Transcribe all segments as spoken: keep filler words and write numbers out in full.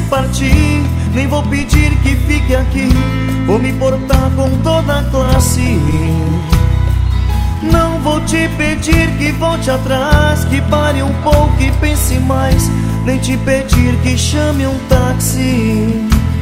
partir, nem vou pedir que fique aqui. Vou me portar com toda a classe. Não vou te pedir que volte atrás, que pare um pouco e pense mais, nem te pedir que chame um táxi.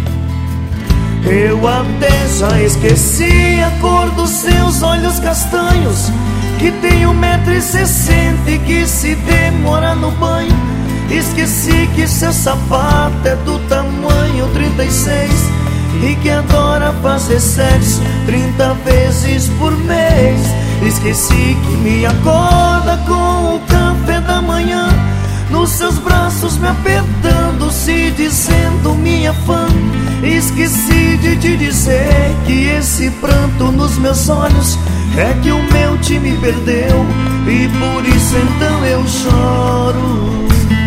Eu até já esqueci a cor dos seus olhos castanhos, que tem um metro e sessenta e que se demora no banho. Esqueci que seu sapato é do tamanho trinta e seis e que adora fazer sexo trinta vezes por mês. Esqueci que me acorda com o café da manhã, nos seus braços me apertando, se dizendo minha fã. Esqueci de te dizer que esse pranto nos meus olhos é que o meu time perdeu, e por isso então eu choro.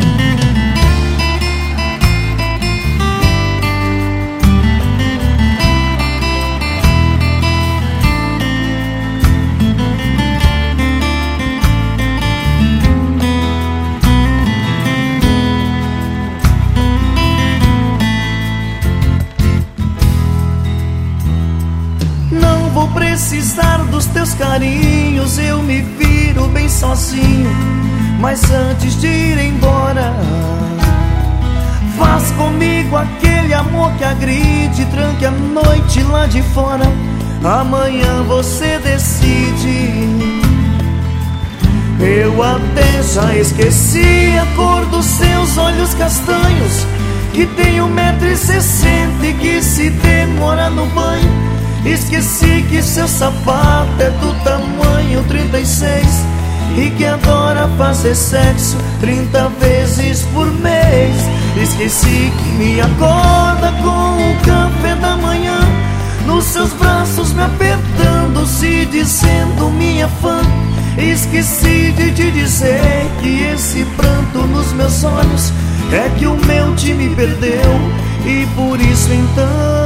Vou precisar dos teus carinhos, eu me viro bem sozinho. Mas antes de ir embora, faz comigo aquele amor que agride, tranque a noite lá de fora. Amanhã você decide. Eu até já esqueci a cor dos seus olhos castanhos, que tem um metro e sessenta e que se demora no banho. Esqueci que seu sapato é do tamanho trinta e seis e que adora fazer sexo trinta vezes por mês. Esqueci que me acorda com o café da manhã, nos seus braços me apertando, se dizendo minha fã. Esqueci de te dizer que esse pranto nos meus olhos é que o meu time perdeu, e por isso então